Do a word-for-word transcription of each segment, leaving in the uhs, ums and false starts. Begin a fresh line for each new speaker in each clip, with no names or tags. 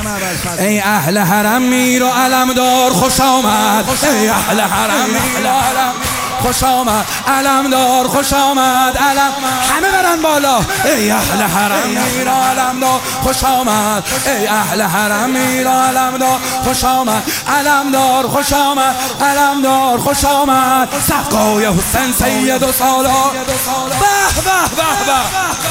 ای اهل حرم میر و علمدار خوش آمد، ای اهل حرم میر و علم خوش آمد، علمدار خوش آمد، علم همه برن بالا. ای اهل حرم میر و علمدار خوش آمد، ای اهل حرم میر و علمدار خوش آمد، علمدار خوش آمد، علمدار خوش آمد. سقای حسین سید و سالار به به به به.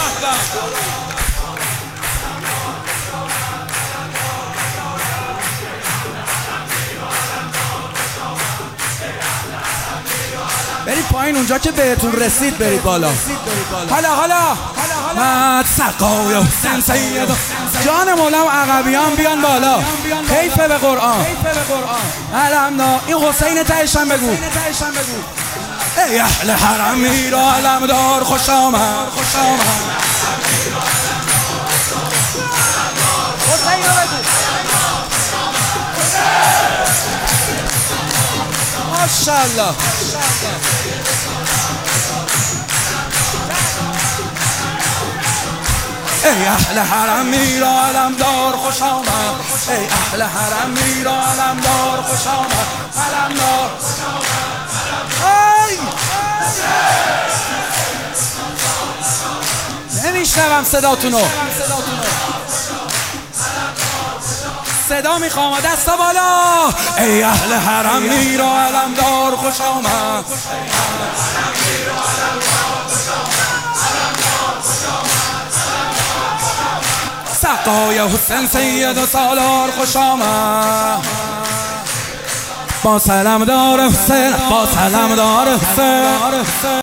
برید پایین اونجا که بهتون رسید برید بالا. حالا حالا مد سقای حسین سید جان مولم عقبیان بیان بالا. حیف به قرآن. علمدار این حسین تهشم بگو. ای اهل حرم میر و علمدار خوش آمد، خوش آمد. حسین رو بگو. ماشاءالله. ای اهل حرم میر و علمدار خوش آمد، ای اهل حرم میر و علمدار خوش آمد، علمدار ای نمیشنوم صداتونو، صدا میخوام دستا بالا. ای اهل حرم میر و علمدار خوش آمد، سقای حسین سید و سالار خوش آمد. با سلام دار حسین، با سلام دار حسین.